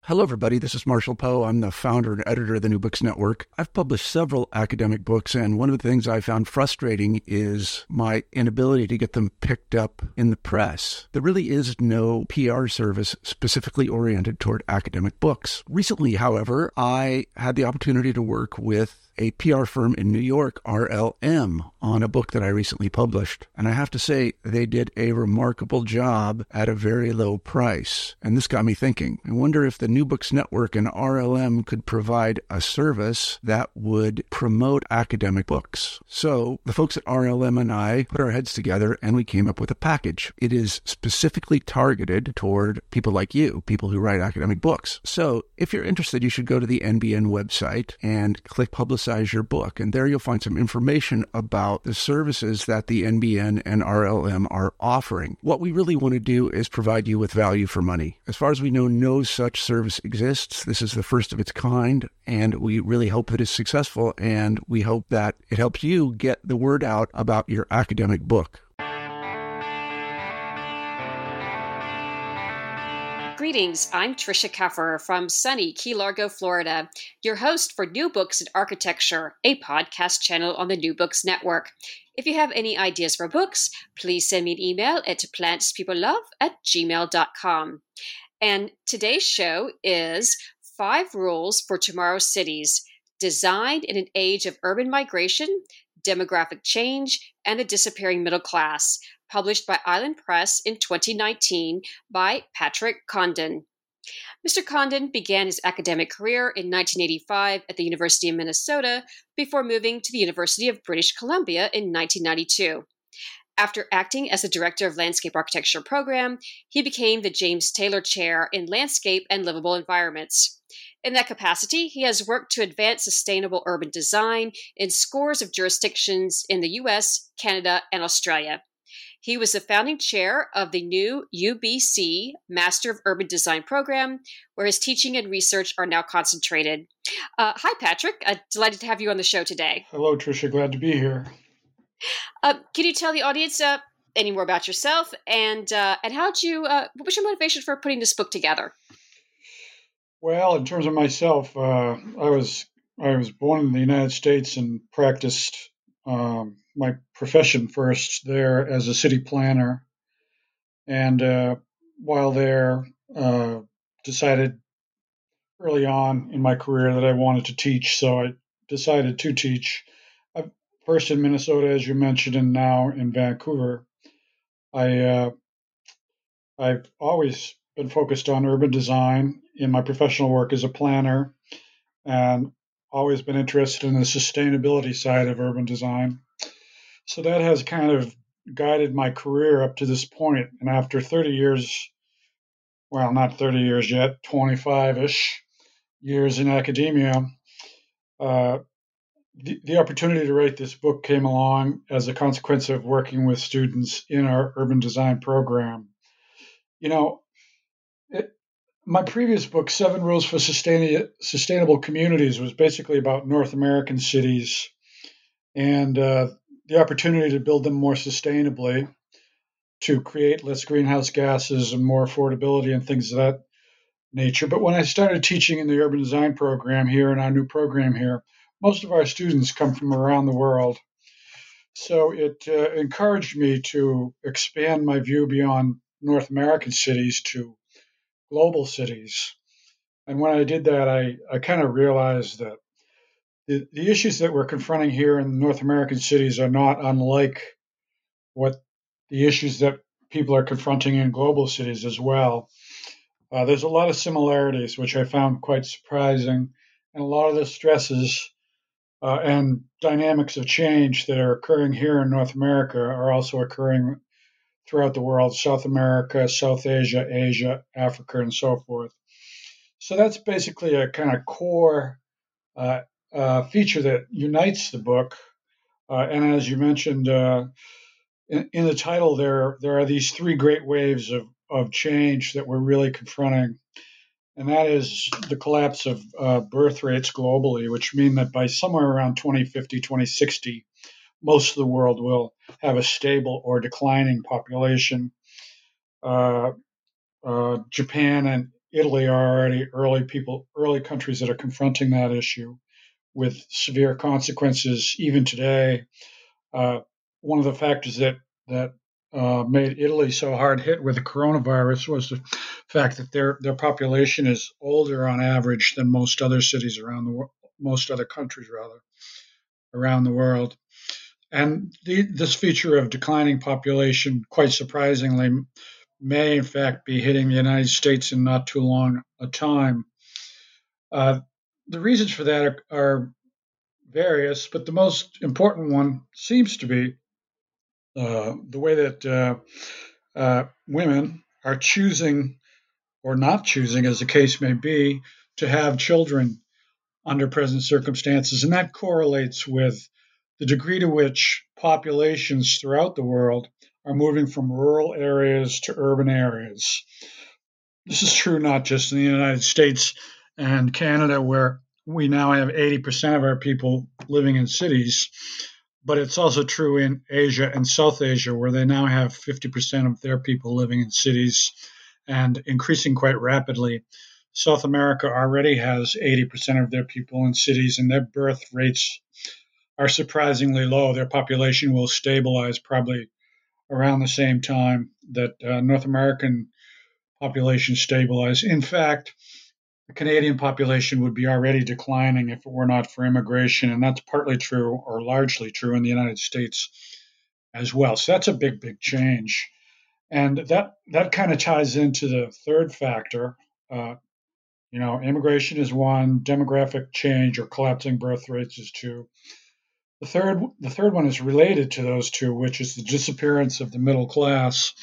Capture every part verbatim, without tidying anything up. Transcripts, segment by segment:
Hello, everybody. This is Marshall Poe. I'm the founder and editor of the New Books Network. I've published several academic books, and one of the things I found frustrating is my inability to get them picked up in the press. There really is no P R service specifically oriented toward academic books. Recently, however, I had the opportunity to work with a P R firm in New York, R L M, on a book that I recently published. And I have to say, they did a remarkable job at a very low price. And this got me thinking. I wonder if the New Books Network and R L M could provide a service that would promote academic books. So the folks at R L M and I put our heads together and we came up with a package. It is specifically targeted toward people like you, people who write academic books. So if you're interested, you should go to the N B N website and click Publicize your book. And there you'll find some information about the services that the N B N and R L M are offering. What we really want to do is provide you with value for money. As far as we know, no such service exists. This is the first of its kind, and we really hope that it's successful, and we hope that it helps you get the word out about your academic book. Greetings, I'm Tricia Keffer from sunny Key Largo, Florida, your host for New Books in Architecture, a podcast channel on the New Books Network. If you have any ideas for books, please send me an email at plantspeoplelove at gmail dot com. And today's show is Five Rules for Tomorrow's Cities, Designed in an Age of Urban Migration, Demographic Change, and the Disappearing Middle Class, published by Island Press in twenty nineteen by Patrick Condon. Mister Condon began his academic career in nineteen eighty-five at the University of Minnesota before moving to the University of British Columbia in nineteen ninety-two. After acting as the director of Landscape Architecture program, he became the James Taylor Chair in Landscape and Livable Environments. In that capacity, he has worked to advance sustainable urban design in scores of jurisdictions in the U S, Canada, and Australia. He was the founding chair of the new U B C Master of Urban Design program, where his teaching and research are now concentrated. Uh, hi, Patrick. Uh, delighted to have you on the show today. Hello, Tricia. Glad to be here. Uh, can you tell the audience uh, any more about yourself, and uh, and how did you? Uh, what was your motivation for putting this book together? Well, in terms of myself, uh, I was I was born in the United States and practiced um, my profession first there as a city planner, and uh, while there, uh, decided early on in my career that I wanted to teach, so I decided to teach. I, first in Minnesota, as you mentioned, and now in Vancouver. I uh, I've always been focused on urban design in my professional work as a planner, and always been interested in the sustainability side of urban design. So that has kind of guided my career up to this point. And after thirty years, well, not thirty years yet, twenty-five-ish years in academia, uh, the, the opportunity to write this book came along as a consequence of working with students in our urban design program. You know, it, my previous book, Seven Rules for Sustain- Sustainable Communities, was basically about North American cities and uh, the opportunity to build them more sustainably, to create less greenhouse gases and more affordability and things of that nature. But when I started teaching in the urban design program here, in our new program here, most of our students come from around the world. So it uh, encouraged me to expand my view beyond North American cities to global cities. And when I did that, I, I kind of realized that the, the issues that we're confronting here in North American cities are not unlike what the issues that people are confronting in global cities as well. Uh, there's a lot of similarities, which I found quite surprising, and a lot of the stresses uh, and dynamics of change that are occurring here in North America are also occurring throughout the world: South America, South Asia, Asia, Africa, and so forth. So that's basically a kind of core uh, uh, feature that unites the book. Uh, and as you mentioned uh, in, in the title, there there are these three great waves of, of change that we're really confronting. And that is the collapse of uh, birth rates globally, which mean that by somewhere around twenty fifty, twenty sixty, most of the world will have a stable or declining population. Uh, uh, Japan and Italy are already early people, early countries that are confronting that issue with severe consequences even today. Uh, One of the factors that that uh, made Italy so hard hit with the coronavirus was the fact that their their population is older on average than most other cities around the world, most other countries rather around the world. And the, this feature of declining population, quite surprisingly, may in fact be hitting the United States in not too long a time. Uh, the reasons for that are, are various, but the most important one seems to be uh, the way that uh, uh, women are choosing or not choosing, as the case may be, to have children under present circumstances. And that correlates with the degree to which populations throughout the world are moving from rural areas to urban areas. This is true not just in the United States and Canada, where we now have eighty percent of our people living in cities, but it's also true in Asia and South Asia, where they now have fifty percent of their people living in cities and increasing quite rapidly. South America already has eighty percent of their people in cities, and their birth rates are surprisingly low. Their population will stabilize probably around the same time that uh, North American population stabilize. In fact, the Canadian population would be already declining if it were not for immigration, and that's partly true or largely true in the United States as well. So that's a big, big change. And that that kind of ties into the third factor. Uh, you know, immigration is one, demographic change or collapsing birth rates is two. The third the third one is related to those two, which is the disappearance of the middle class.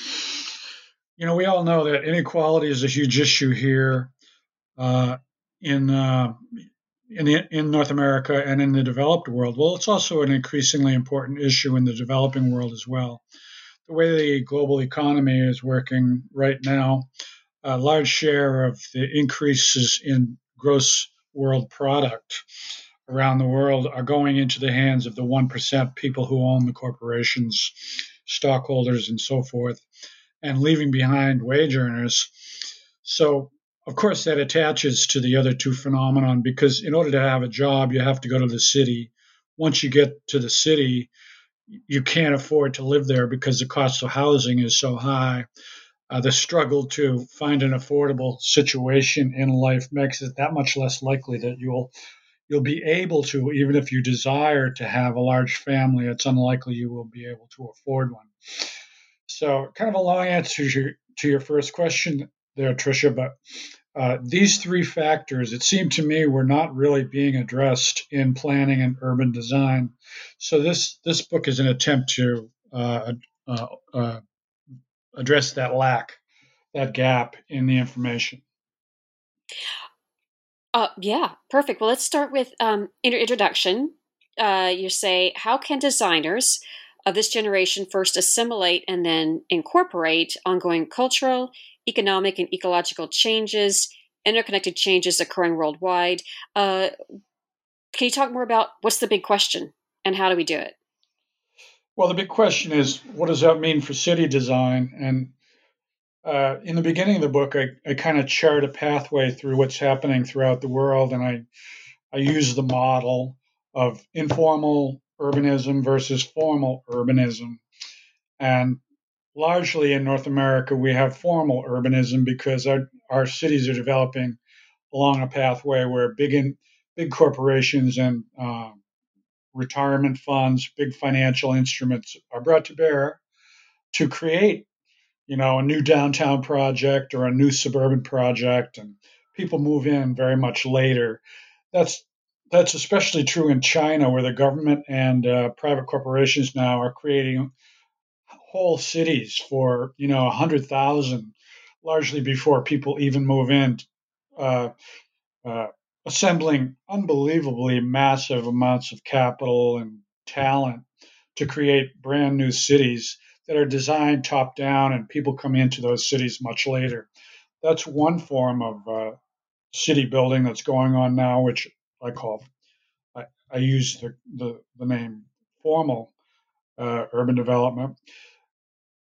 You know, we all know that inequality is a huge issue here uh, in uh, in the, in North America and in the developed world. Well, it's also an increasingly important issue in the developing world as well. The way the global economy is working right now, a large share of the increases in gross world product around the world are going into the hands of the one percent people who own the corporations, stockholders, and so forth, and leaving behind wage earners. So, of course, that attaches to the other two phenomenon because in order to have a job, you have to go to the city. Once you get to the city, you can't afford to live there because the cost of housing is so high. Uh, the struggle to find an affordable situation in life makes it that much less likely that you'll you'll be able to, even if you desire to have a large family, it's unlikely you will be able to afford one. So, kind of a long answer to your, to your first question there, Tricia, but uh, these three factors, it seemed to me, were not really being addressed in planning and urban design. So, this this book is an attempt to uh, uh, uh, address that lack, that gap in the information. Uh, yeah, perfect. Well, let's start with um, in your introduction. Uh, you say, how can designers of this generation first assimilate and then incorporate ongoing cultural, economic, and ecological changes, interconnected changes occurring worldwide? Uh, can you talk more about what's the big question and how do we do it? Well, the big question is, what does that mean for city design? And uh, in the beginning of the book, I, I kind of chart a pathway through what's happening throughout the world, and I I use the model of informal urbanism versus formal urbanism. And largely in North America, we have formal urbanism because our, our cities are developing along a pathway where big in, big corporations and uh, retirement funds, big financial instruments are brought to bear to create, you know, a new downtown project or a new suburban project, and people move in very much later. That's that's especially true in China, where the government and uh, private corporations now are creating whole cities for you know a hundred thousand, largely before people even move in, uh, uh, assembling unbelievably massive amounts of capital and talent to create brand new cities that are designed top down, and people come into those cities much later. That's one form of uh, city building that's going on now, which I call I, I use the, the, the name formal uh, urban development.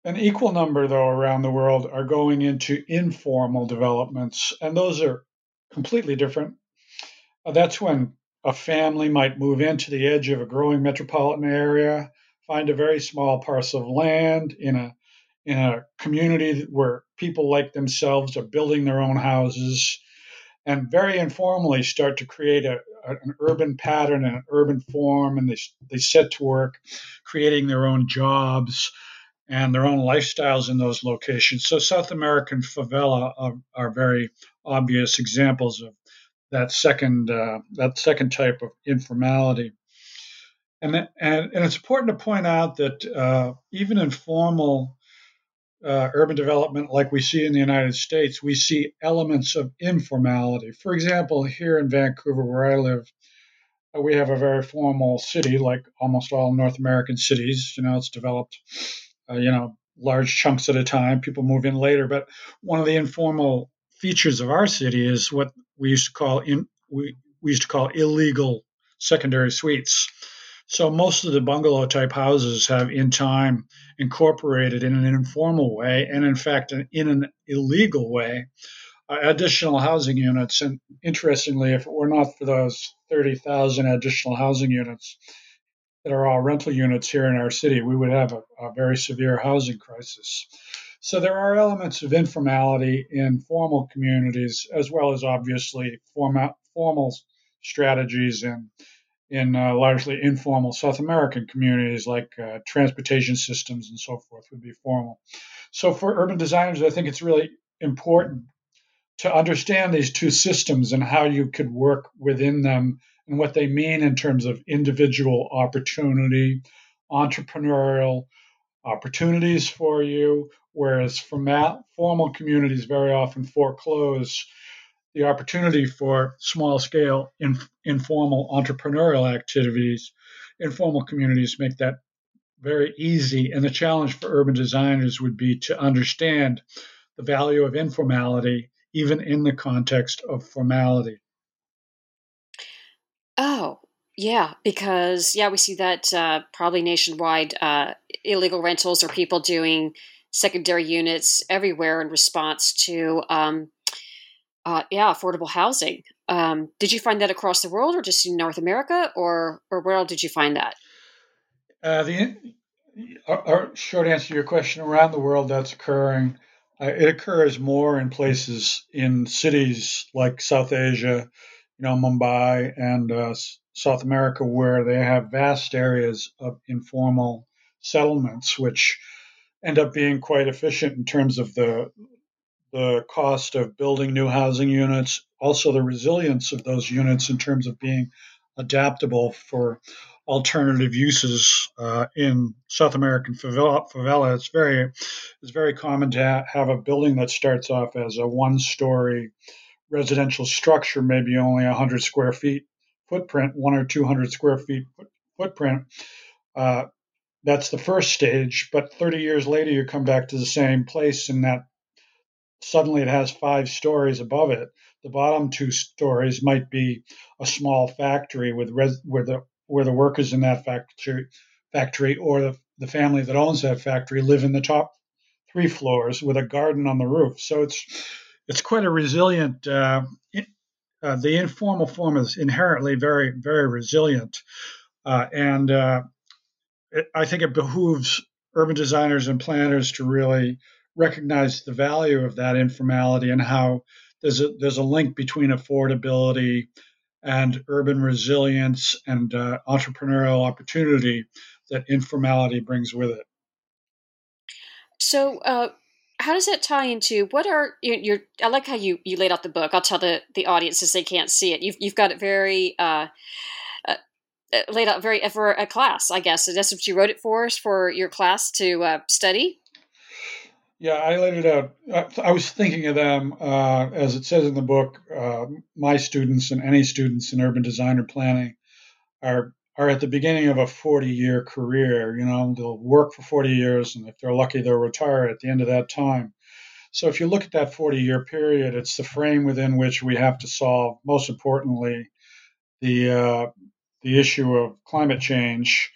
An equal number, though, around the world are going into informal developments, and those are completely different. Uh, that's when a family might move into the edge of a growing metropolitan area, find a very small parcel of land in a in a community where people like themselves are building their own houses, and very informally start to create a, an urban pattern and an urban form, and they they set to work creating their own jobs and their own lifestyles in those locations. So South American favela are, are very obvious examples of that second uh, that second type of informality. And, and and it's important to point out that uh, even in formal uh, urban development, like we see in the United States, we see elements of informality. For example, here in Vancouver, where I live, uh, we have a very formal city, like almost all North American cities. You know, it's developed, uh, you know, large chunks at a time. People move in later, but one of the informal features of our city is what we used to call in we, we used to call illegal secondary suites. So most of the bungalow type houses have in time incorporated in an informal way, and in fact in an illegal way, uh, additional housing units. And interestingly, if it were not for those thirty thousand additional housing units that are all rental units here in our city, we would have a, a very severe housing crisis. So there are elements of informality in formal communities, as well as obviously formal, formal strategies in in uh, largely informal South American communities, like uh, transportation systems and so forth, would be formal. So for urban designers, I think it's really important to understand these two systems and how you could work within them and what they mean in terms of individual opportunity, entrepreneurial opportunities for you, whereas formal, formal communities very often foreclose the opportunity for small scale in, informal entrepreneurial activities. Informal communities make that very easy. And the challenge for urban designers would be to understand the value of informality, even in the context of formality. Oh, yeah, because yeah, we see that uh, probably nationwide, uh, illegal rentals or people doing secondary units everywhere in response to um, uh, yeah, affordable housing. Um, did you find that across the world, or just in North America, or or where else did you find that? Uh, the our, our short answer to your question, around the world, that's occurring. Uh, it occurs more in places in cities like South Asia, you know, Mumbai and uh, South America, where they have vast areas of informal settlements, which end up being quite efficient in terms of the the cost of building new housing units, also the resilience of those units in terms of being adaptable for alternative uses. Uh, in South American favela, favela, it's very it's very common to ha- have a building that starts off as a one-story residential structure, maybe only one hundred square feet footprint, one or two hundred square feet footprint. Uh, that's the first stage, but thirty years later, you come back to the same place, and that suddenly it has five stories above it. The bottom two stories might be a small factory with res- where the where the workers in that factory factory or the, the family that owns that factory live in the top three floors with a garden on the roof. So it's it's quite a resilient. Uh, it, uh, the informal form is inherently very very resilient, uh, and uh, it, I think it behooves urban designers and planners to really recognize the value of that informality and how there's a there's a link between affordability and urban resilience and uh, entrepreneurial opportunity that informality brings with it. So, uh, how does that tie into what are your, your? I like how you you laid out the book. I'll tell the the audience as they can't see it. You've you've got it very. Uh, uh, laid out very for a class, I guess. So that's what you wrote it for us for your class to uh, study. Yeah, I laid it out. Uh, I was thinking of them, uh, as it says in the book, uh, my students and any students in urban design or planning are are at the beginning of a forty year career. You know, they'll work for forty years, and if they're lucky, they'll retire at the end of that time. So if you look at that forty year period, it's the frame within which we have to solve, most importantly, the uh, the issue of climate change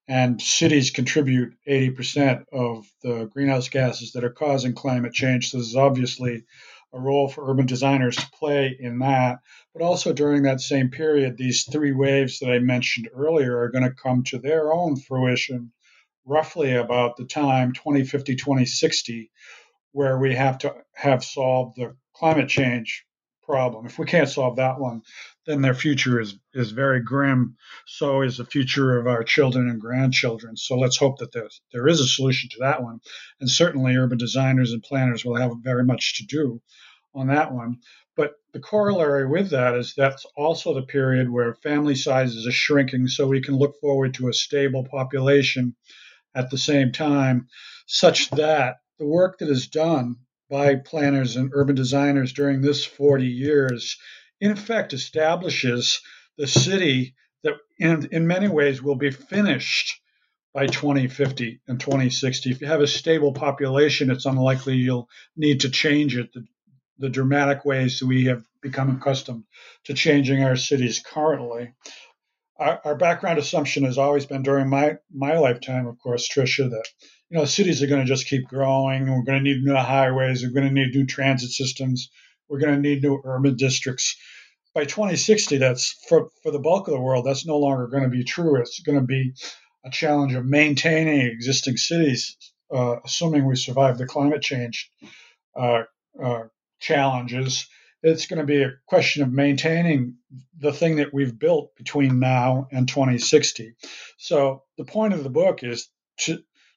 and cities contribute eighty percent of the greenhouse gases that are causing climate change. So there's obviously a role for urban designers to play in that. But also during that same period, these three waves that I mentioned earlier are going to come to their own fruition roughly about the time twenty fifty, twenty sixty, where we have to have solved the climate change problem. If we can't solve that one, then their future is, is very grim. So is the future of our children and grandchildren. So let's hope that there, there is a solution to that one. And certainly urban designers and planners will have very much to do on that one. But the corollary with that is that's also the period where family sizes are shrinking, so we can look forward to a stable population at the same time, such that the work that is done by planners and urban designers during this forty years, in effect, establishes the city that in, in many ways will be finished by twenty fifty and twenty sixty. If you have a stable population, it's unlikely you'll need to change it the, the dramatic ways that we have become accustomed to changing our cities currently. Our, our background assumption has always been during my, my lifetime, of course, Tricia, that you know cities are going to just keep growing. We're going to need new highways. We're going to need new transit systems. We're going to need new urban districts. By twenty sixty, that's for, for the bulk of the world, that's no longer going to be true. It's going to be a challenge of maintaining existing cities, uh, assuming we survive the climate change uh, uh, challenges. It's going to be a question of maintaining the thing that we've built between now and twenty sixty. So the point of the book is to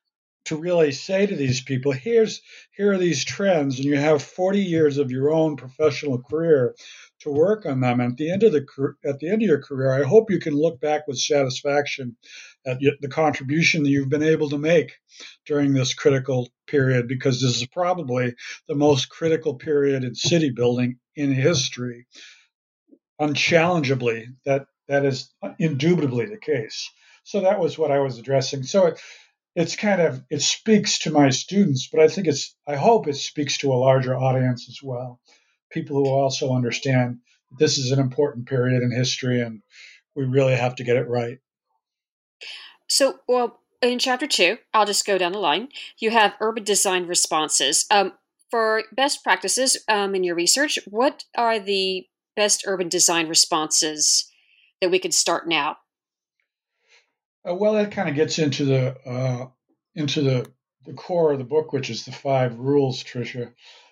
to really say to these people, here's here are these trends, and you have forty years of your own professional career to work on them. And at the end of the at the end of your career, I hope you can look back with satisfaction at the contribution that you've been able to make during this critical period, because this is probably the most critical period in city building in history. Unchallengeably, that that is indubitably the case. So that was what I was addressing. So it, it's kind of it speaks to my students, but I think it's I hope it speaks to a larger audience as well. People who also understand this is an important period in history and we really have to get it right. So, well, in chapter two, I'll just go down the line. You have urban design responses. Um, for best practices um, in your research, what are the best urban design responses that we could start now? Uh, well, that kind of gets into the uh, into the the core of the book, which is the five rules, Tricia.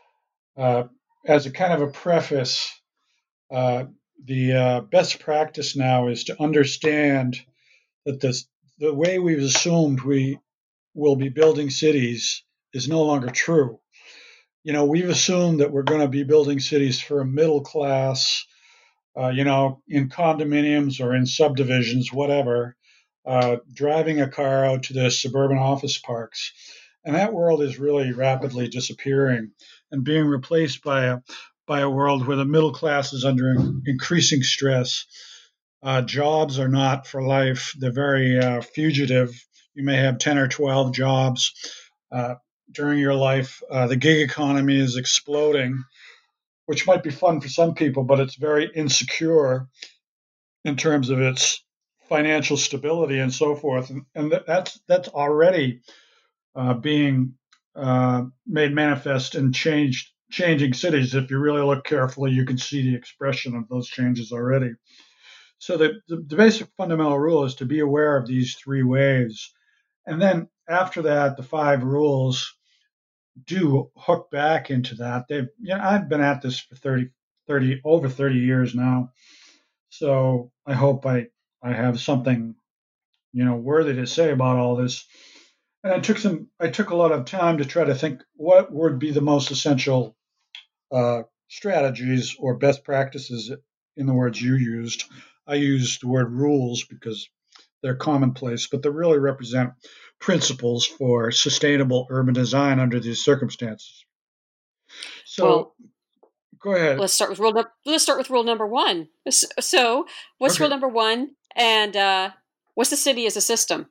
Uh, as a kind of a preface, uh, the uh, best practice now is to understand that this, the way we've assumed we will be building cities is no longer true. You know, we've assumed that we're going to be building cities for a middle class, uh, you know, in condominiums or in subdivisions, whatever, uh, driving a car out to the suburban office parks. And that world is really rapidly disappearing and being replaced by a by a world where the middle class is under increasing stress. Uh, jobs are not for life; they're very uh, fugitive. You may have ten or twelve jobs uh, during your life. Uh, the gig economy is exploding, which might be fun for some people, but it's very insecure in terms of its financial stability and so forth. And, and that's that's already uh, being uh, made manifest and changed, changing cities. If you really look carefully, you can see the expression of those changes already. So the, the, the basic fundamental rule is to be aware of these three waves. And then after that, the five rules do hook back into that. They've, you know, I've been at this for thirty, thirty, over thirty years now. So I hope I, I have something, you know, worthy to say about all this. And I took some, I took a lot of time to try to think what would be the most essential uh, strategies or best practices in the words you used. I used the word rules because they're commonplace, but they really represent principles for sustainable urban design under these circumstances. So, well, go ahead. Let's start with rule. No- let's start with rule number one. So, what's Okay. rule number one, and uh, what's the city as a system?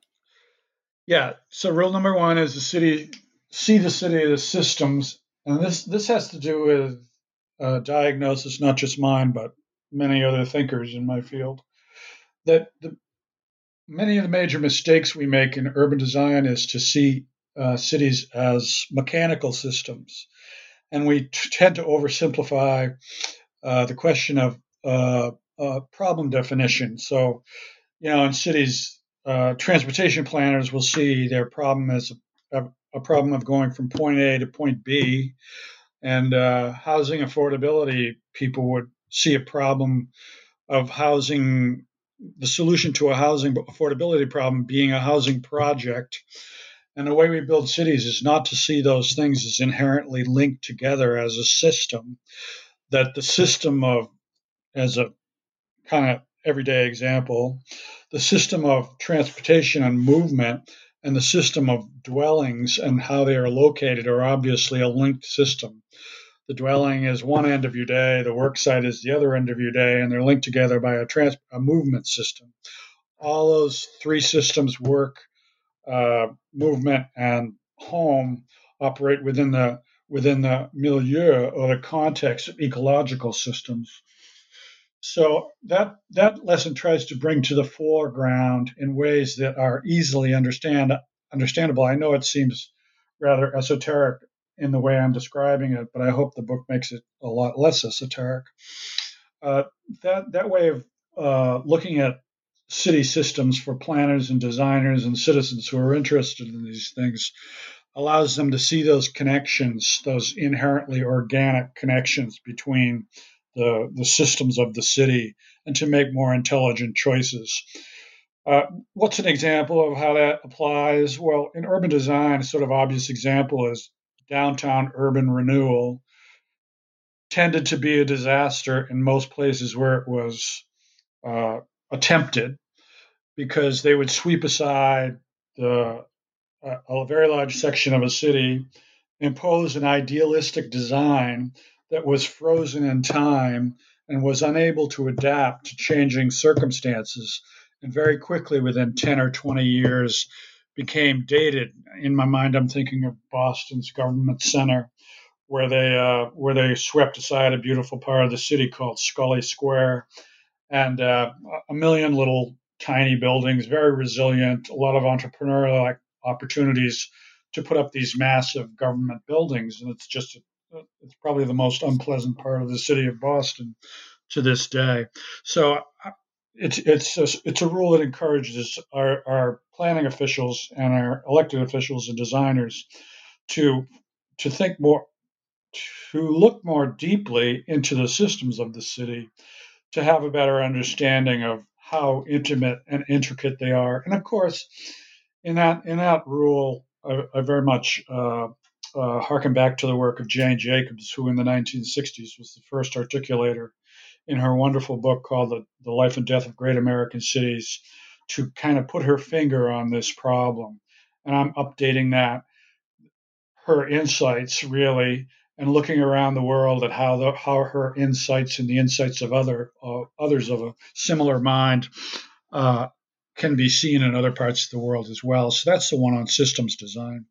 Yeah. So, rule number one is the city see the city as systems, and this this has to do with uh, diagnosis, not just mine, but many other thinkers in my field. That the many of the major mistakes we make in urban design is to see uh, cities as mechanical systems. And we t- tend to oversimplify uh, the question of uh, uh, problem definition. So, you know, in cities, uh, transportation planners will see their problem as a, a problem of going from point A to point B, and uh, housing affordability people would see a problem of housing, the solution to a housing affordability problem being a housing project. And the way we build cities is not to see those things as inherently linked together as a system, that the system of, as a kind of everyday example, the system of transportation and movement and the system of dwellings and how they are located are obviously a linked system. The dwelling is one end of your day, the work site is the other end of your day, and they're linked together by a, trans- a movement system. All those three systems work, uh, movement and home, operate within the within the milieu or the context of ecological systems. So that that lesson tries to bring to the foreground in ways that are easily understand understandable. I know it seems rather esoteric in the way I'm describing it, but I hope the book makes it a lot less esoteric. Uh, that that way of uh, looking at city systems for planners and designers and citizens who are interested in these things allows them to see those connections, those inherently organic connections between the, the systems of the city, and to make more intelligent choices. Uh, what's an example of how that applies? Well, in urban design, a sort of obvious example is downtown urban renewal tended to be a disaster in most places where it was uh, attempted, because they would sweep aside the a, a very large section of a city, impose an idealistic design that was frozen in time and was unable to adapt to changing circumstances, and very quickly, within ten or twenty years, became dated. In my mind, I'm thinking of Boston's Government Center, where they uh, where they swept aside a beautiful part of the city called Scully Square, and uh, a million little tiny buildings, very resilient, a lot of entrepreneurial opportunities to put up these massive government buildings. And it's just, it's probably the most unpleasant part of the city of Boston to this day. So uh, it's it's a, it's a rule that encourages our, our planning officials and our elected officials and designers to to think more, to look more deeply into the systems of the city, to have a better understanding of how intimate and intricate they are. And of course, in that in that rule, I, I very much uh, uh, harken back to the work of Jane Jacobs, who in the nineteen sixties was the first articulator in her wonderful book called The, the Life and Death of Great American Cities, to kind of put her finger on this problem. And I'm updating that, her insights really, and looking around the world at how the, how her insights and the insights of other uh, others of a similar mind uh, can be seen in other parts of the world as well. So that's the one on systems design.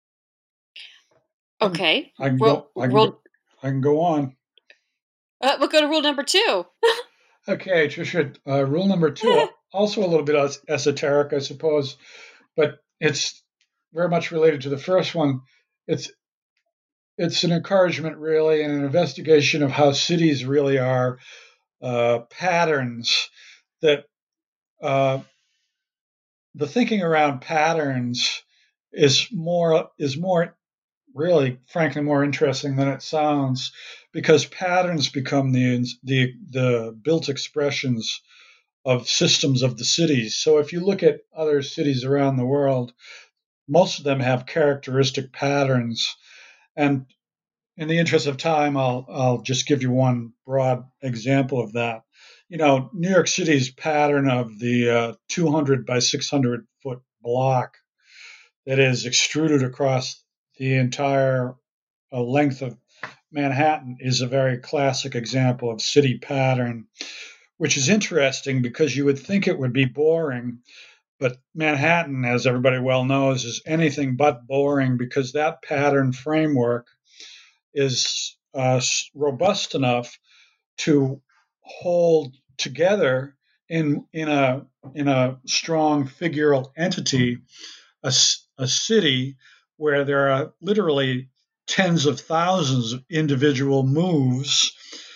Okay. I can Rule, go. I can rule, go. I can go on. Uh, we'll go to rule number two. Okay, Tricia. Uh, rule number two, also a little bit esoteric, I suppose, but it's very much related to the first one. It's it's an encouragement, really, and an investigation of how cities really are uh, patterns. That uh, the thinking around patterns is more is more really, frankly, more interesting than it sounds, because patterns become the the the built expressions of systems of the cities. So if you look at other cities around the world, most of them have characteristic patterns. And in the interest of time, I'll I'll just give you one broad example of that. You know, New York City's pattern of the uh, two hundred by six hundred foot block that is extruded across the entire uh, length of Manhattan is a very classic example of city pattern, which is interesting because you would think it would be boring, but Manhattan, as everybody well knows, is anything but boring, because that pattern framework is uh, robust enough to hold together in in a in a strong figural entity, a, a city where there are literally tens of thousands of individual moves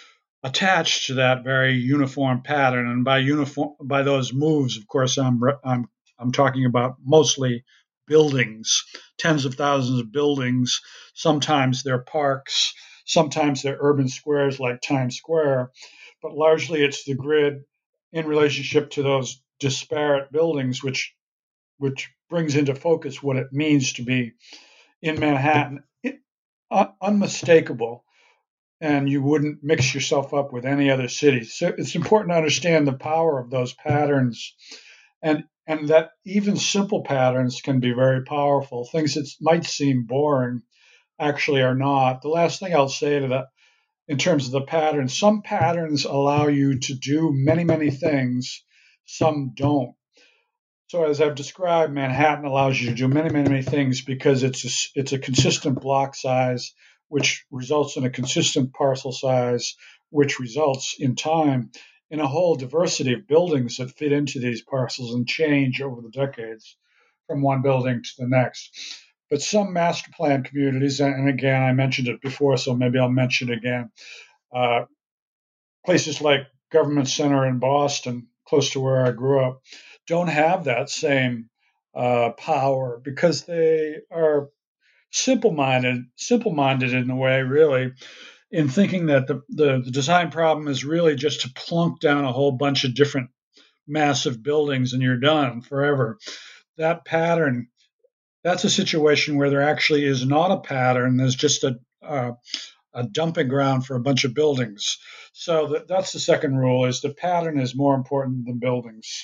attached to that very uniform pattern. And by uniform, by those moves, of course, I'm I'm I'm talking about mostly buildings, tens of thousands of buildings. Sometimes they're parks, sometimes they're urban squares like Times Square, but largely it's the grid in relationship to those disparate buildings, which which brings into focus what it means to be in Manhattan. It, uh, unmistakable, and you wouldn't mix yourself up with any other city. So it's important to understand the power of those patterns, and and that even simple patterns can be very powerful. Things that might seem boring actually are not. The last thing I'll say to that, in terms of the patterns, some patterns allow you to do many, many things, some don't. So as I've described, Manhattan allows you to do many, many, many things because it's a, it's a consistent block size, which results in a consistent parcel size, which results in time in a whole diversity of buildings that fit into these parcels and change over the decades from one building to the next. But some master plan communities, and again, I mentioned it before, so maybe I'll mention it again. Uh, places like Government Center in Boston, close to where I grew up, don't have that same uh, power because they are simple-minded, simple-minded in a way, really, in thinking that the, the, the design problem is really just to plunk down a whole bunch of different massive buildings and you're done forever. That pattern, that's a situation where there actually is not a pattern. There's just a, uh, a dumping ground for a bunch of buildings. So that, that's the second rule: is the pattern is more important than buildings.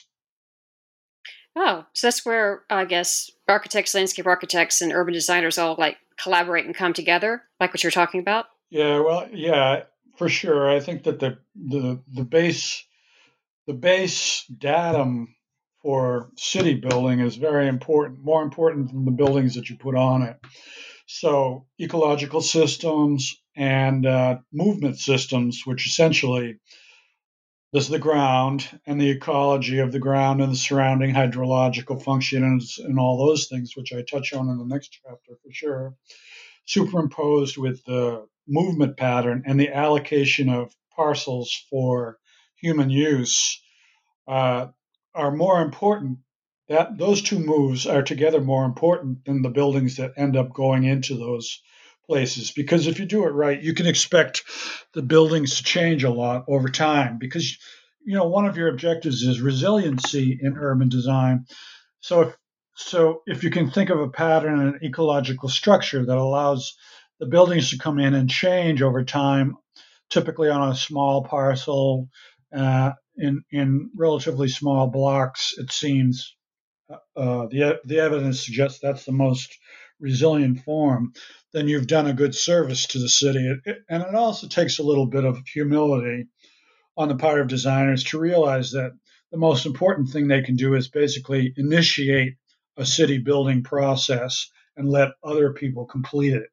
Oh, so that's where I guess architects, landscape architects, and urban designers all like collaborate and come together, like what you're talking about. Yeah, well, yeah, for sure. I think that the the the base the base datum for city building is very important, more important than the buildings that you put on it. So ecological systems and uh, movement systems, which essentially is the ground and the ecology of the ground and the surrounding hydrological functions and all those things, which I touch on in the next chapter for sure, superimposed with the movement pattern and the allocation of parcels for human use, uh, are more important. That those two moves are together more important than the buildings that end up going into those places. Because if you do it right, you can expect the buildings to change a lot over time. Because you know one of your objectives is resiliency in urban design. So if so, if you can think of a pattern and an ecological structure that allows the buildings to come in and change over time, typically on a small parcel, uh, in in relatively small blocks, it seems uh, the the evidence suggests that's the most resilient form. Then you've done a good service to the city, it, it, and it also takes a little bit of humility on the part of designers to realize that the most important thing they can do is basically initiate a city building process and let other people complete it.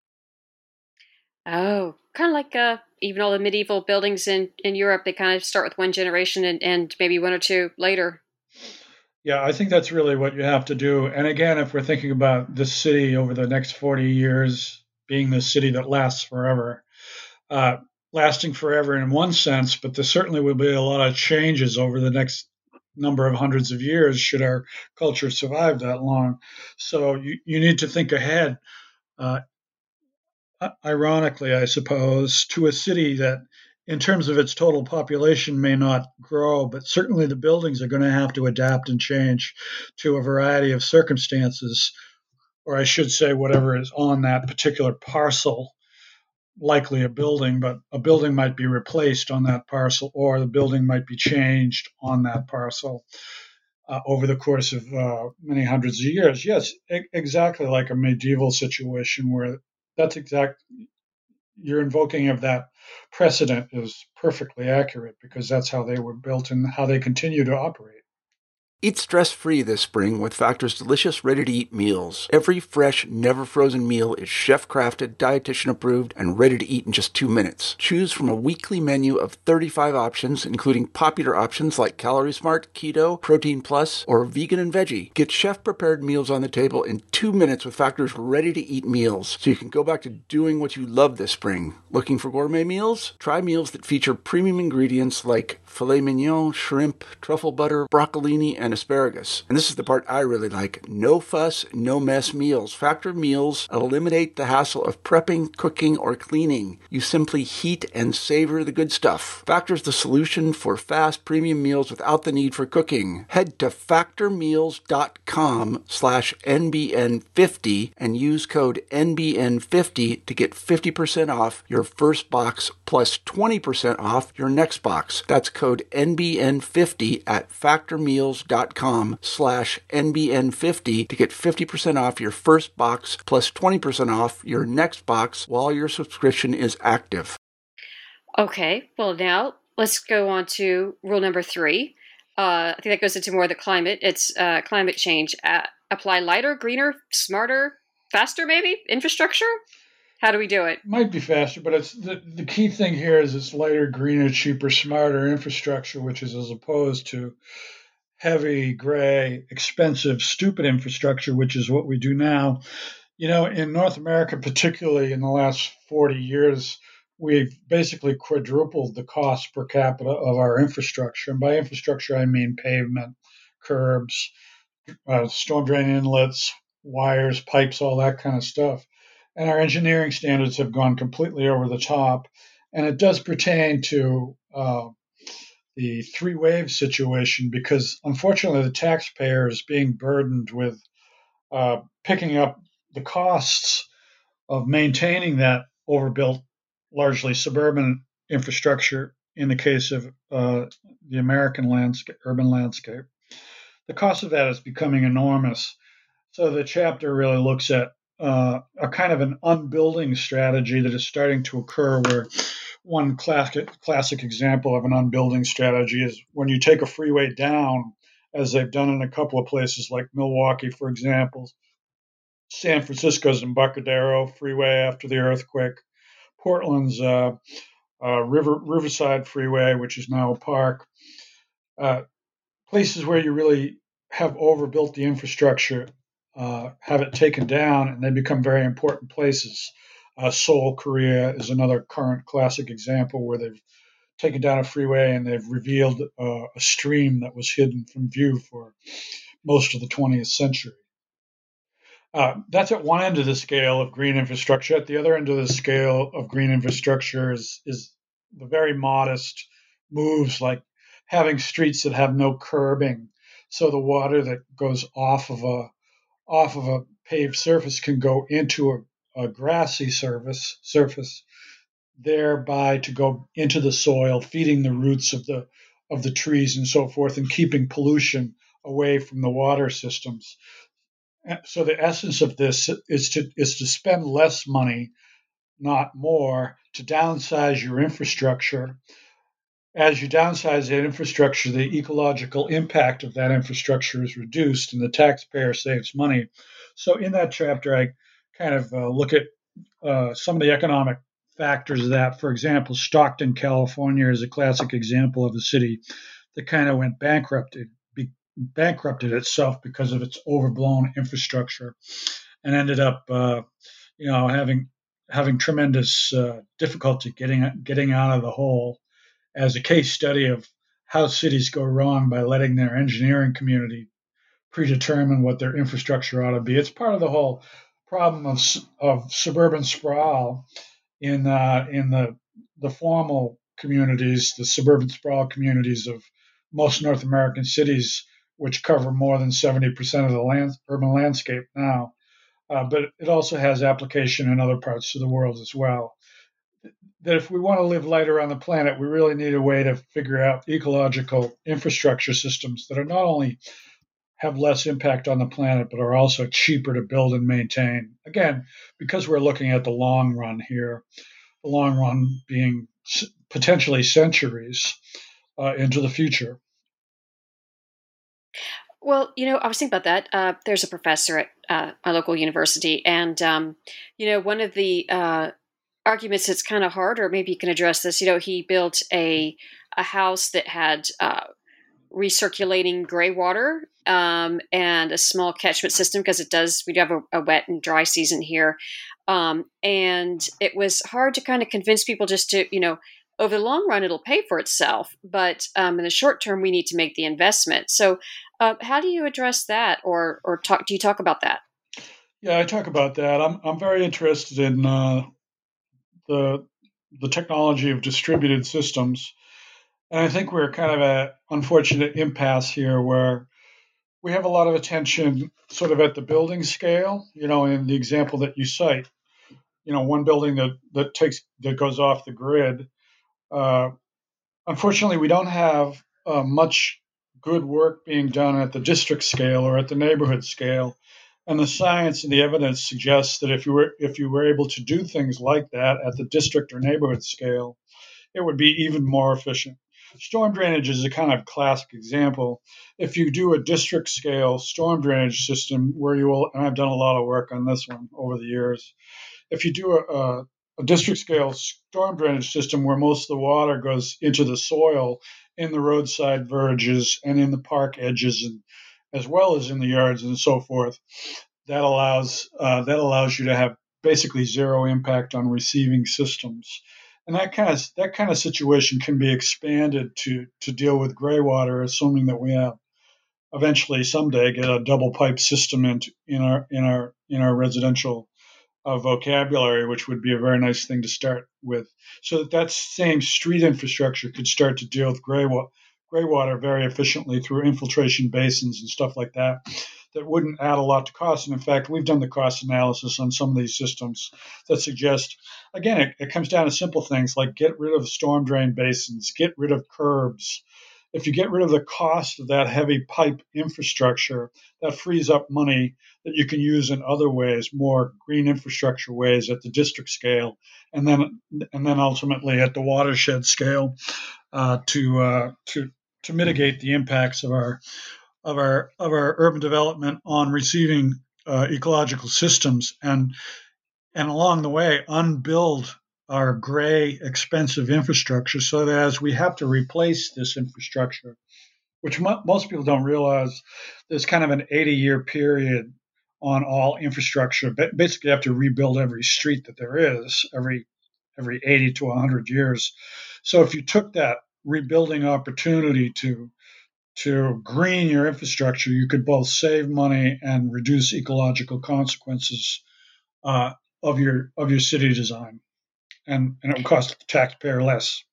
Oh, kind of like uh, even all the medieval buildings in, in Europe, they kind of start with one generation and, and maybe one or two later. Yeah, I think that's really what you have to do. And again, if we're thinking about this city over the next forty years being the city that lasts forever, uh, lasting forever in one sense, but there certainly will be a lot of changes over the next number of hundreds of years should our culture survive that long. So you, you need to think ahead, uh, ironically, I suppose, to a city that, in terms of its total population, may not grow, but certainly the buildings are going to have to adapt and change to a variety of circumstances, or I should say, whatever is on that particular parcel. Likely a building, but a building might be replaced on that parcel, or the building might be changed on that parcel uh, over the course of uh, many hundreds of years. Yes, e- exactly like a medieval situation where that's exact. Your invoking of that precedent is perfectly accurate because that's how they were built and how they continue to operate. Eat stress-free this spring with Factor's delicious ready-to-eat meals. Every fresh, never-frozen meal is chef-crafted, dietitian-approved, and ready to eat in just two minutes. Choose from a weekly menu of thirty-five options, including popular options like Calorie Smart, Keto, Protein Plus, or Vegan and Veggie. Get chef-prepared meals on the table in two minutes with Factor's ready-to-eat meals, so you can go back to doing what you love this spring. Looking for gourmet meals? Try meals that feature premium ingredients like filet mignon, shrimp, truffle butter, broccolini, and asparagus. And this is the part I really like. No fuss, no mess meals. Factor meals eliminate the hassle of prepping, cooking, or cleaning. You simply heat and savor the good stuff. Factor's the solution for fast premium meals without the need for cooking. Head to factormeals.com slash NBN50 and use code N B N fifty to get fifty percent off your first box plus twenty percent off your next box. That's code N B N fifty at factormeals.com slash N B N fifty to get fifty percent off your first box plus twenty percent off your next box while your subscription is active. Okay, well now let's go on to rule number three. Uh, I think that goes into more of the climate. It's uh, climate change. Uh, apply lighter, greener, smarter, faster maybe infrastructure? How do we do it? Might be faster, but it's the, the key thing here is it's lighter, greener, cheaper, smarter infrastructure, which is as opposed to heavy, gray, expensive, stupid infrastructure, which is what we do now. You know, in North America, particularly in the last forty years, we've basically quadrupled the cost per capita of our infrastructure. And by infrastructure, I mean pavement, curbs, uh, storm drain inlets, wires, pipes, all that kind of stuff. And our engineering standards have gone completely over the top. And it does pertain to uh, the three wave situation because, unfortunately, the taxpayer is being burdened with uh, picking up the costs of maintaining that overbuilt, largely suburban infrastructure in the case of uh, the American landscape, urban landscape. The cost of that is becoming enormous. So the chapter really looks at uh, a kind of an unbuilding strategy that is starting to occur where one classic, classic example of an unbuilding strategy is when you take a freeway down, as they've done in a couple of places like Milwaukee, for example, San Francisco's Embarcadero Freeway after the earthquake, Portland's uh, uh, River Riverside Freeway, which is now a park, uh, places where you really have overbuilt the infrastructure, uh, have it taken down, and they become very important places. Uh, Seoul, Korea is another current classic example where they've taken down a freeway and they've revealed uh, a stream that was hidden from view for most of the twentieth century. Uh, that's at one end of the scale of green infrastructure. At the other end of the scale of green infrastructure is, is the very modest moves like having streets that have no curbing, so the water that goes off of a off of a paved surface can go into a, a grassy surface surface, thereby to go into the soil, feeding the roots of the of the trees and so forth, and keeping pollution away from the water systems. So the essence of this is to is to spend less money, not more, to downsize your infrastructure. As you downsize that infrastructure, the ecological impact of that infrastructure is reduced and the taxpayer saves money. So in that chapter, I kind of uh, look at uh, some of the economic factors of that. For example, Stockton, California is a classic example of a city that kind of went bankrupted, be, bankrupted itself because of its overblown infrastructure and ended up, uh, you know, having having tremendous uh, difficulty getting getting out of the hole, as a case study of how cities go wrong by letting their engineering community predetermine what their infrastructure ought to be. It's part of the whole problem of, of suburban sprawl in uh, in the the formal communities, the suburban sprawl communities of most North American cities, which cover more than seventy percent of the land, urban landscape now. Uh, but it also has application in other parts of the world as well. That if we want to live lighter on the planet, we really need a way to figure out ecological infrastructure systems that are not only have less impact on the planet, but are also cheaper to build and maintain. Again, because we're looking at the long run here, the long run being potentially centuries uh, into the future. Well, you know, I was thinking about that. Uh, there's a professor at uh, my local university, and um, you know, one of the uh, arguments that's kind of hard, or maybe you can address this. You know, he built a a house that had uh, recirculating gray water um, and a small catchment system because it does. We do have a, a wet and dry season here, um, and it was hard to kind of convince people just to, you know, over the long run it'll pay for itself, but um, in the short term we need to make the investment. So, uh, how do you address that, or or talk? Do you talk about that? Yeah, I talk about that. I'm I'm very interested in uh, the the technology of distributed systems, and I think we're kind of at an unfortunate impasse here where we have a lot of attention sort of at the building scale. You know, in the example that you cite, you know, one building that that takes that goes off the grid. Uh, Unfortunately, we don't have uh, much good work being done at the district scale or at the neighborhood scale. And the science and the evidence suggests that if you were if you were able to do things like that at the district or neighborhood scale, it would be even more efficient. Storm drainage is a kind of classic example. If you do a district scale storm drainage system where you will, and I've done a lot of work on this one over the years, if you do a, a, a district scale storm drainage system where most of the water goes into the soil in the roadside verges and in the park edges, and as well as in the yards and so forth, that allows uh, that allows you to have basically zero impact on receiving systems. And that kind of that kind of situation can be expanded to to deal with gray water, assuming that we have eventually someday get a double pipe system in, in our in our in our residential uh, vocabulary, which would be a very nice thing to start with. So that that same street infrastructure could start to deal with gray, wa- gray water very efficiently through infiltration basins and stuff like that. That wouldn't add a lot to cost. And in fact, we've done the cost analysis on some of these systems that suggest, again, it, it comes down to simple things like get rid of storm drain basins, get rid of curbs. If you get rid of the cost of that heavy pipe infrastructure, that frees up money that you can use in other ways, more green infrastructure ways at the district scale, and then and then ultimately at the watershed scale uh, to uh, to to mitigate the impacts of our of our of our urban development on receiving uh, ecological systems, and and along the way unbuild our gray expensive infrastructure so that as we have to replace this infrastructure, which mo- most people don't realize, there's kind of an eighty year period on all infrastructure. But basically, you have to rebuild every street that there is every every eighty to one hundred years. So if you took that rebuilding opportunity to to green your infrastructure, you could both save money and reduce ecological consequences uh, of your of your city design, and, and it would cost the taxpayer less.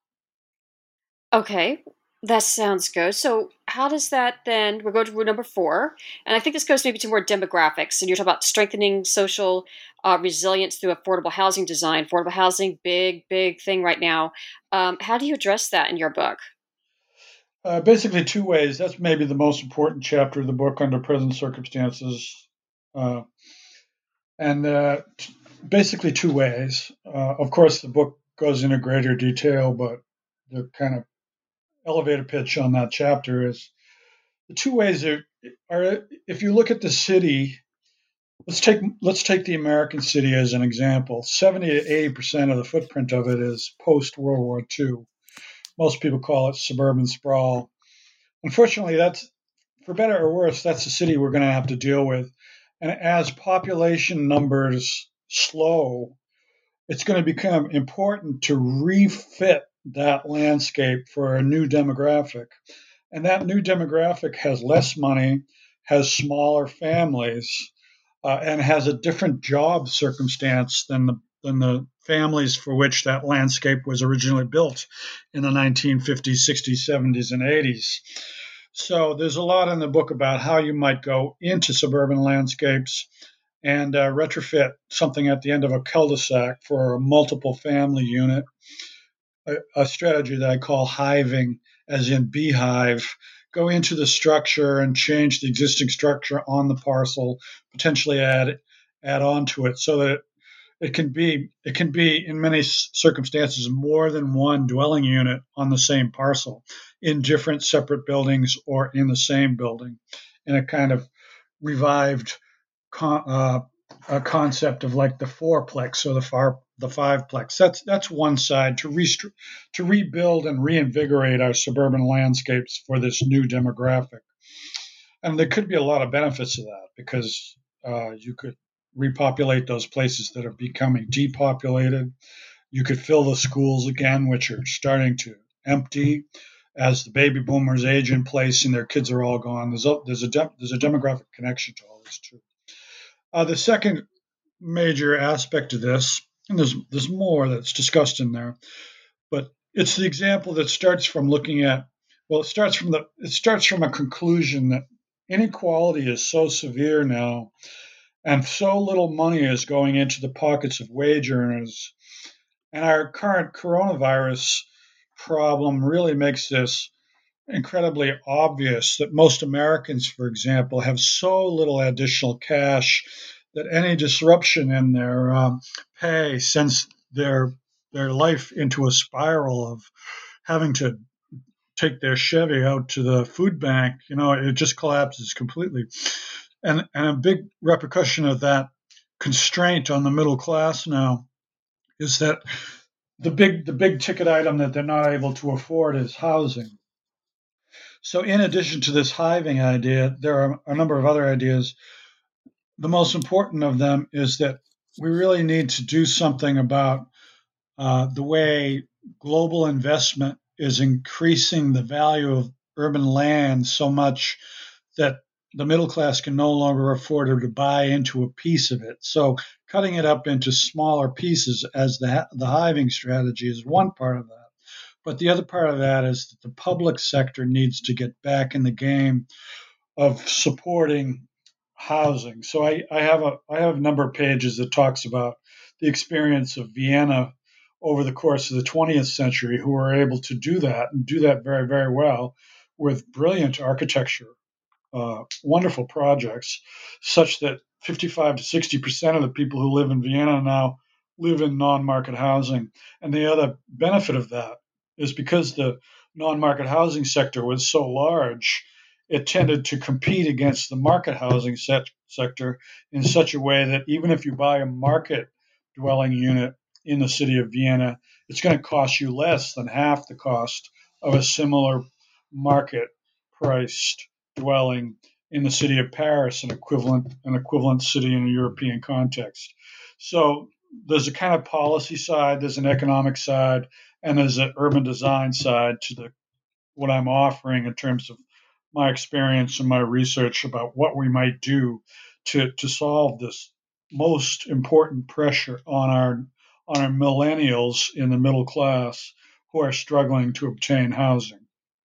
Okay, that sounds good. So, how does that then? We'll go to rule number four, and I think this goes maybe to more demographics. And you're talking about strengthening social uh, resilience through affordable housing design. Affordable housing, big, big thing right now. Um, how do you address that in your book? Uh, basically, two ways. That's maybe the most important chapter of the book under present circumstances. Uh, and uh, t- Basically, two ways. Uh, of course, the book goes into greater detail, but the kind of elevator pitch on that chapter is the two ways are, are if you look at the city, let's take let's take the American city as an example. seventy to eighty percent of the footprint of it is post World War two. Most people call it suburban sprawl. Unfortunately, that's for better or worse, that's the city we're going to have to deal with. And as population numbers slow, it's going to become important to refit that landscape for a new demographic. And that new demographic has less money, has smaller families, uh, and has a different job circumstance than the than the families for which that landscape was originally built in the nineteen fifties, sixties, seventies, and eighties. So there's a lot in the book about how you might go into suburban landscapes and uh, retrofit something at the end of a cul-de-sac for a multiple family unit, a, a strategy that I call hiving, as in beehive. Go into the structure and change the existing structure on the parcel, potentially add add on to it so that it can be it can be in many circumstances more than one dwelling unit on the same parcel in different separate buildings or in the same building. in a kind of revived con- uh, a concept of like the fourplex or the far the fiveplex. That's that's one side to rest- to rebuild and reinvigorate our suburban landscapes for this new demographic. And there could be a lot of benefits to that because uh, you could repopulate those places that are becoming depopulated. You could fill the schools again, which are starting to empty as the baby boomers age in place and their kids are all gone. There's a, there's a, de- there's a demographic connection to all this too. Uh, the second major aspect of this, and there's there's more that's discussed in there, but it's the example that starts from looking at well, it starts from the it starts from a conclusion that inequality is so severe now, and so little money is going into the pockets of wage earners, and our current coronavirus problem really makes this incredibly obvious that most Americans, for example, have so little additional cash that any disruption in their um, pay sends their their life into a spiral of having to take their Chevy out to the food bank. You know, it just collapses completely. And and a big repercussion of that constraint on the middle class now is that the big the big ticket item that they're not able to afford is housing. So, in addition to this hiving idea, there are a number of other ideas. The most important of them is that we really need to do something about uh, the way global investment is increasing the value of urban land so much that the middle class can no longer afford to buy into a piece of it. So, cutting it up into smaller pieces as the, the hiving strategy is one part of that. But the other part of that is that the public sector needs to get back in the game of supporting housing. So I, I have a I have a number of pages that talks about the experience of Vienna over the course of the twentieth century, who were able to do that and do that very, very well with brilliant architecture, uh, wonderful projects, such that fifty-five to sixty percent of the people who live in Vienna now live in non-market housing. And the other benefit of that is because the non-market housing sector was so large, it tended to compete against the market housing set, sector in such a way that even if you buy a market dwelling unit in the city of Vienna, it's going to cost you less than half the cost of a similar market priced dwelling in the city of Paris, an equivalent an equivalent city in a European context. So there's a kind of policy side, there's an economic side, and there's an urban design side to the what I'm offering in terms of my experience and my research about what we might do to, to solve this most important pressure on our on our millennials in the middle class who are struggling to obtain housing.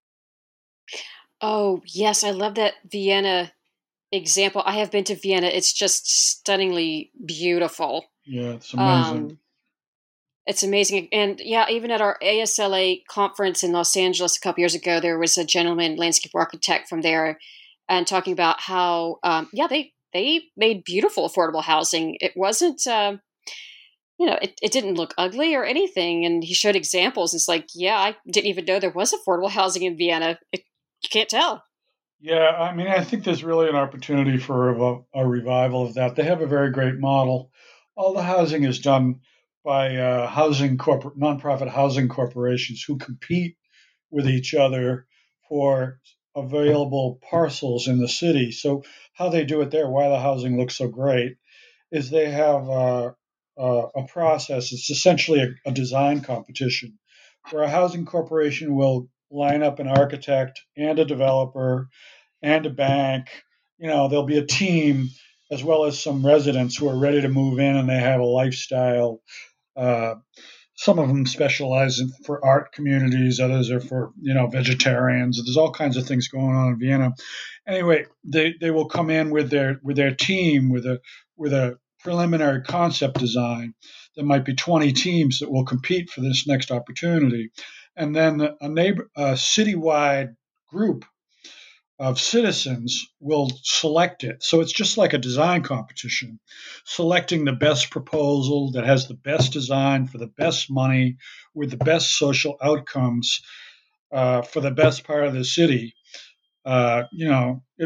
Oh, yes, I love that Vienna example. I have been to Vienna. It's just stunningly beautiful. Yeah, it's amazing. Um, it's amazing. And yeah, even at our A S L A conference in Los Angeles a couple years ago, there was a gentleman, landscape architect from there, and talking about how, um, yeah, they, they made beautiful affordable housing. It wasn't, uh, you know, it, it didn't look ugly or anything. And he showed examples. It's like, yeah, I didn't even know there was affordable housing in Vienna. It, you can't tell. Yeah, I mean, I think there's really an opportunity for a, a revival of that. They have a very great model. All the housing is done by uh, housing corporate nonprofit housing corporations who compete with each other for available parcels in the city. So how they do it there, why the housing looks so great, is they have uh, uh, a process. It's essentially a, a design competition where a housing corporation will line up an architect and a developer and a bank. You know, there'll be a team as well as some residents who are ready to move in and they have a lifestyle. Uh, some of them specialize in, for art communities, others are for, you know, vegetarians. There's all kinds of things going on in Vienna. Anyway, they, they will come in with their with their team with a with a preliminary concept design. There might be twenty teams that will compete for this next opportunity, and then a neighbor a citywide group of citizens will select it. So it's just like a design competition, selecting the best proposal that has the best design for the best money with the best social outcomes uh, for the best part of the city. Uh, you know, it,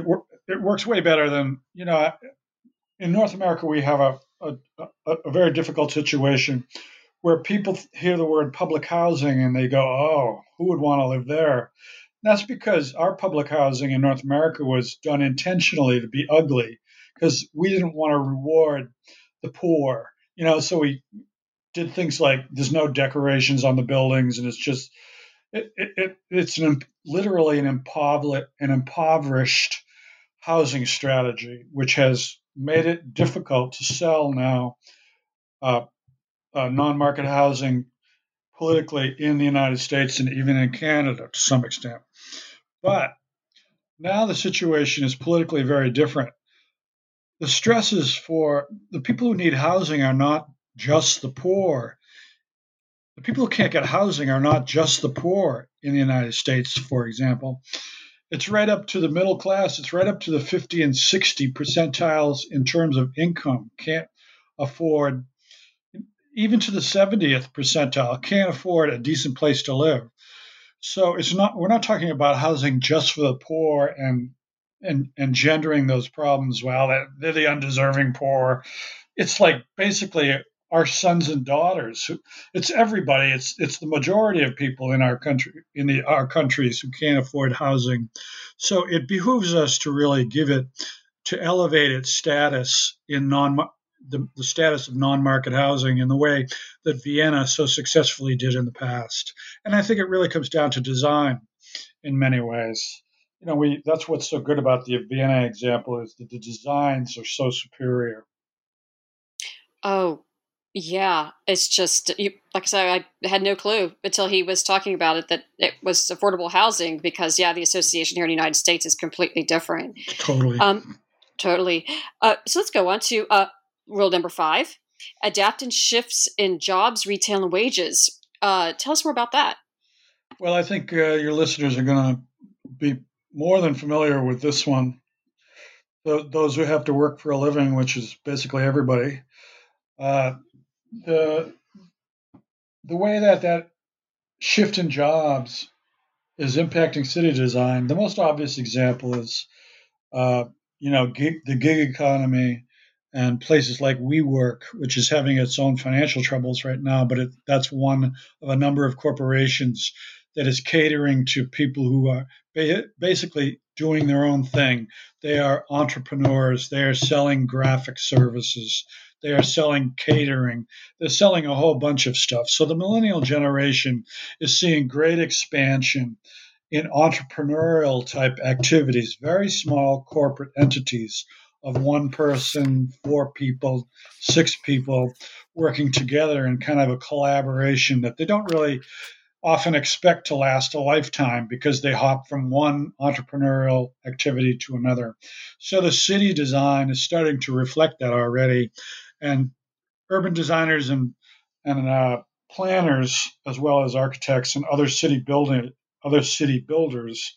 it works way better than, you know, in North America, we have a, a, a, a very difficult situation where people hear the word public housing and they go, oh, who would want to live there? And that's because our public housing in North America was done intentionally to be ugly because we didn't want to reward the poor. You know, so we did things like there's no decorations on the buildings, and it's just it, it, it it's an, literally an, impover- an impoverished housing strategy, which has made it difficult to sell now uh, uh, non-market housing politically in the United States and even in Canada to some extent. But now the situation is politically very different. The stresses for the people who need housing are not just the poor. The people who can't get housing are not just the poor in the United States, for example. It's right up to the middle class. It's right up to the fifty and sixty percentiles in terms of income. Can't afford, even to the seventieth percentile, can't afford a decent place to live. So it's not. We're not talking about housing just for the poor and and and gendering those problems. Well, they're the undeserving poor. It's like basically our sons and daughters. It's everybody. It's it's the majority of people in our country, in the, our countries, who can't afford housing. So it behooves us to really give it, to elevate its status in non the, the status of non-market housing in the way that Vienna so successfully did in the past. And I think it really comes down to design in many ways. You know, we that's what's so good about the Vienna example is that the designs are so superior. Oh, yeah. It's just, you, like I said, I had no clue until he was talking about it that it was affordable housing because, yeah, the association here in the United States is completely different. Totally. Um, totally. Uh, so let's go on to uh, rule number five, adapt and shifts in jobs, retail, and wages. Uh, tell us more about that. Well, I think uh, your listeners are going to be more than familiar with this one. Th- those who have to work for a living, which is basically everybody. Uh, the the way that that shift in jobs is impacting city design. The most obvious example is, uh, you know, gig, the gig economy and places like WeWork, which is having its own financial troubles right now, but it, that's one of a number of corporations that is catering to people who are ba- basically doing their own thing. They are entrepreneurs. They are selling graphic services. They are selling catering. They're selling a whole bunch of stuff. So the millennial generation is seeing great expansion in entrepreneurial type activities, very small corporate entities of one person, four people, six people working together in kind of a collaboration that they don't really often expect to last a lifetime because they hop from one entrepreneurial activity to another. So the city design is starting to reflect that already. And urban designers and, and uh, planners, as well as architects and other city building, other city builders,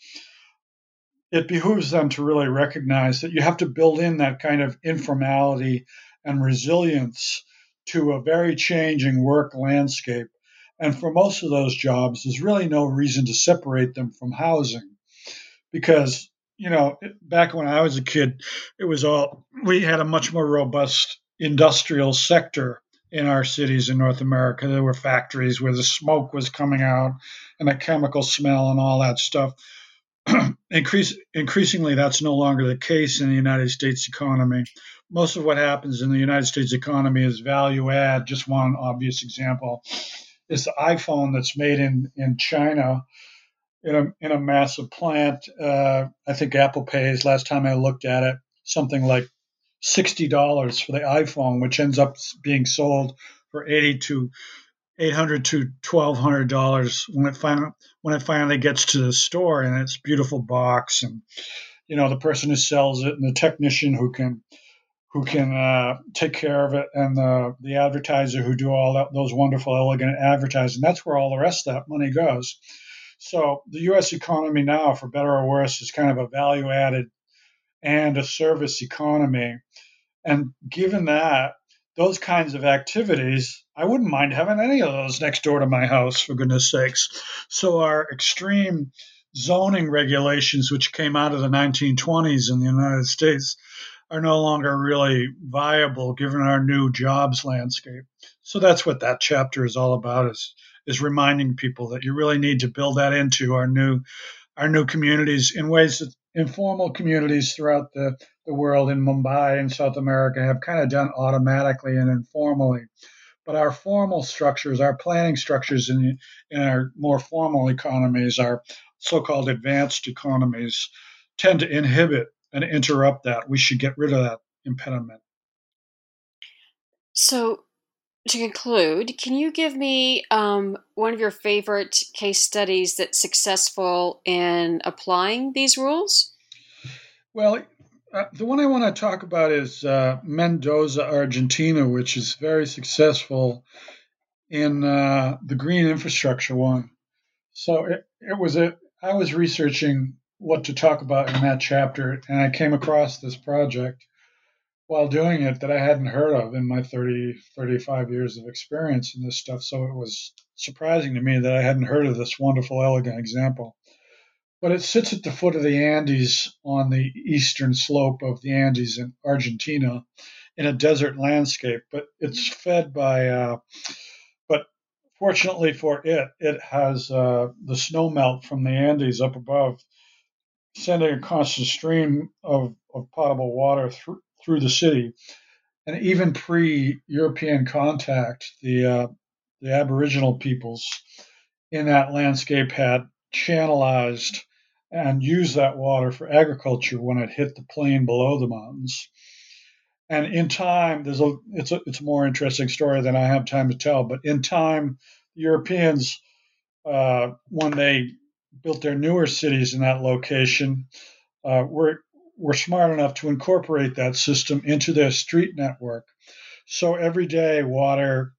it behooves them to really recognize that you have to build in that kind of informality and resilience to a very changing work landscape. And for most of those jobs, there's really no reason to separate them from housing because, you know, back when I was a kid, it was all, we had a much more robust industrial sector in our cities in North America. There were factories where the smoke was coming out and the chemical smell and all that stuff. Increase, increasingly, that's no longer the case in the United States economy. Most of what happens in the United States economy is value add. Just one obvious example is the iPhone that's made in, in China in a, in a massive plant. Uh, I think Apple pays, last time I looked at it, something like sixty dollars for the iPhone, which ends up being sold for eighty to eight hundred to twelve hundred dollars when it finally when it finally gets to the store in its beautiful box, and you know the person who sells it and the technician who can who can uh, take care of it, and the the advertiser who do all that, those wonderful elegant advertising. That's where all the rest of that money goes. So the U S economy now, for better or worse, is kind of a value added and a service economy. And given that, those kinds of activities, I wouldn't mind having any of those next door to my house, for goodness sakes. So our extreme zoning regulations, which came out of the nineteen twenties in the United States, are no longer really viable given our new jobs landscape. So that's what that chapter is all about, is, is reminding people that you really need to build that into our new our new communities in ways that informal communities throughout the, the world in Mumbai and South America have kind of done automatically and informally. But our formal structures, our planning structures in, in our more formal economies, our so-called advanced economies, tend to inhibit and interrupt that. We should get rid of that impediment. So, to conclude, can you give me um, one of your favorite case studies that's successful in applying these rules? Well, uh, the one I want to talk about is uh, Mendoza, Argentina, which is very successful in uh, the green infrastructure one. So it, it was a, I was researching what to talk about in that chapter, and I came across this project while doing it that I hadn't heard of in my thirty, thirty-five years of experience in this stuff. So it was surprising to me that I hadn't heard of this wonderful, elegant example. But it sits at the foot of the Andes on the eastern slope of the Andes in Argentina in a desert landscape. But it's fed by, uh, but fortunately for it, it has uh, the snow melt from the Andes up above, sending a constant stream of, of potable water through, through the city. And even pre-European contact, the uh, the Aboriginal peoples in that landscape had channelized and used that water for agriculture when it hit the plain below the mountains. And in time, there's a it's a it's a more interesting story than I have time to tell. But in time, the Europeans, uh, when they built their newer cities in that location, uh, were were smart enough to incorporate that system into their street network. So every day, water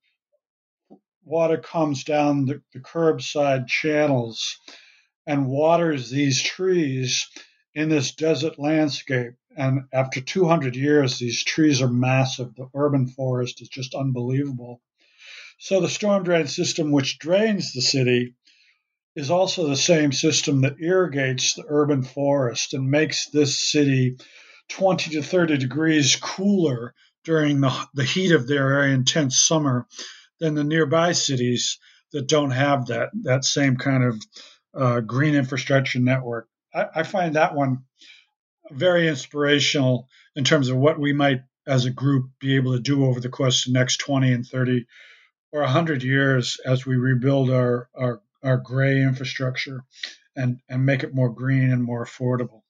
water comes down the, the curbside channels and waters these trees in this desert landscape. And after two hundred years, these trees are massive. The urban forest is just unbelievable. So the storm drain system, which drains the city, is also the same system that irrigates the urban forest and makes this city twenty to thirty degrees cooler during the, the heat of their very intense summer than the nearby cities that don't have that, that same kind of uh, green infrastructure network. I, I find that one very inspirational in terms of what we might, as a group, be able to do over the course of the next twenty and thirty or one hundred years as we rebuild our, our, our gray infrastructure and, and make it more green and more affordable.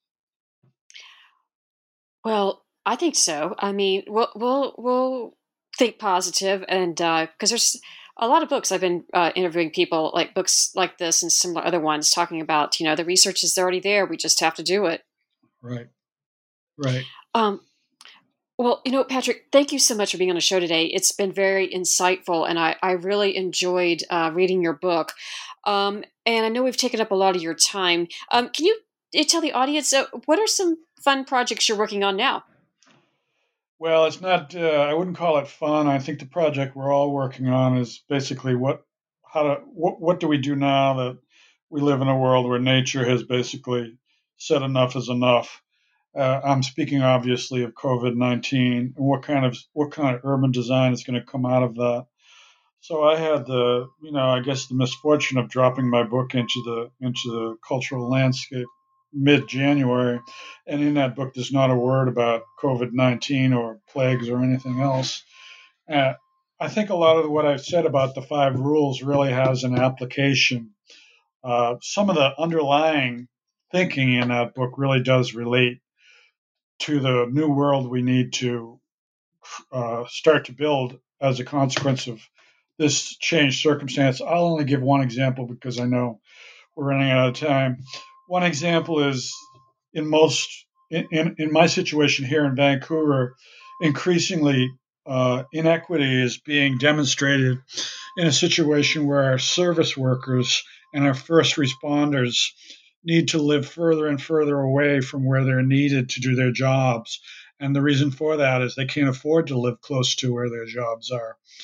Well, I think so. I mean, we'll we'll, we'll think positive, and because uh, there's a lot of books I've been uh, interviewing people like books like this and similar other ones talking about, you know, the research is already there. We just have to do it. Right. Right. Um, well, you know, Patrick, thank you so much for being on the show today. It's been very insightful, and I, I really enjoyed uh, reading your book. Um, and I know we've taken up a lot of your time. Um, can you tell the audience uh, what are some fun projects you're working on now? Well, it's not. Uh, I wouldn't call it fun. I think the project we're all working on is basically what, how to, what, what do we do now that we live in a world where nature has basically said enough is enough. Uh, I'm speaking obviously of COVID nineteen and what kind of what kind of urban design is going to come out of that. So I had the, you know, I guess the misfortune of dropping my book into the into the cultural landscape mid-January, and in that book there's not a word about COVID nineteen or plagues or anything else. Uh, I think a lot of what I've said about the five rules really has an application. Uh, some of the underlying thinking in that book really does relate to the new world we need to uh, start to build as a consequence of this changed circumstance. I'll only give one example because I know we're running out of time. One example is in most in, in, in my situation here in Vancouver, increasingly uh, inequity is being demonstrated in a situation where our service workers and our first responders need to live further and further away from where they're needed to do their jobs. And the reason for that is they can't afford to live close to where their jobs are.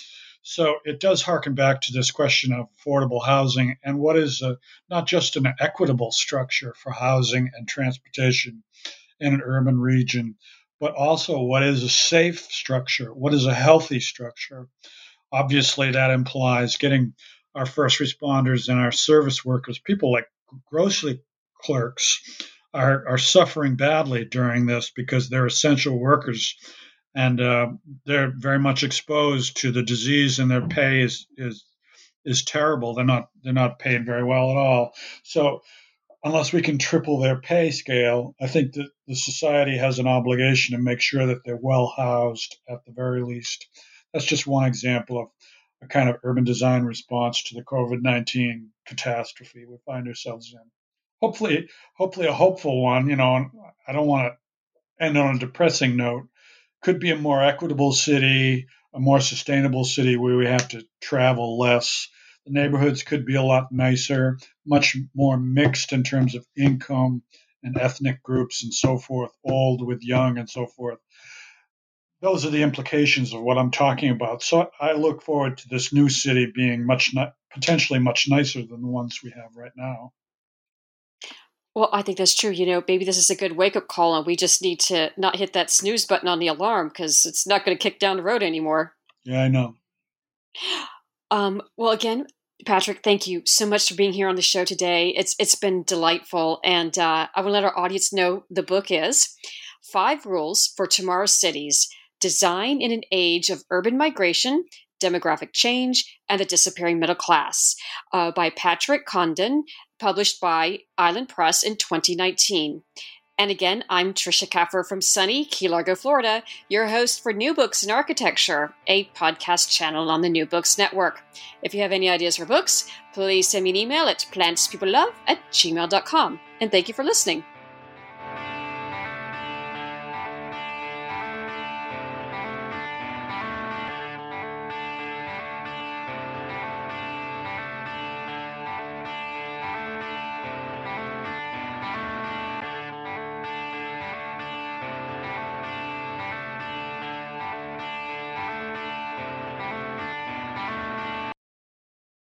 So it does harken back to this question of affordable housing and what is a, not just an equitable structure for housing and transportation in an urban region, but also what is a safe structure? What is a healthy structure? Obviously, that implies getting our first responders and our service workers, people like grocery clerks, are, are suffering badly during this because they're essential workers and uh, they're very much exposed to the disease, and their pay is is is terrible. They're not they're not paid very well at all. So unless we can triple their pay scale, I think that the society has an obligation to make sure that they're well housed at the very least. That's just one example of a kind of urban design response to the COVID nineteen catastrophe we find ourselves in. Hopefully, hopefully a hopeful one. You know, I don't want to end on a depressing note. Could be a more equitable city, a more sustainable city where we have to travel less. The neighborhoods could be a lot nicer, much more mixed in terms of income and ethnic groups and so forth, old with young and so forth. Those are the implications of what I'm talking about. So I look forward to this new city being much, potentially much nicer than the ones we have right now. Well, I think that's true. You know, maybe this is a good wake-up call, and we just need to not hit that snooze button on the alarm because it's not going to kick down the road anymore. Yeah, I know. Um, well, again, Patrick, thank you so much for being here on the show today. It's It's been delightful, and uh, I will let our audience know the book is Five Rules for Tomorrow's Cities, Design in an Age of Urban Migration, Demographic Change, and the Disappearing Middle Class, uh, by Patrick Condon, published by Island Press in twenty nineteen. And again, I'm Trisha Kaffer from sunny Key Largo, Florida, your host for New Books in Architecture, a podcast channel on the New Books Network. If you have any ideas for books, please send me an email at plantspeoplelove at gmail dot com. And thank you for listening.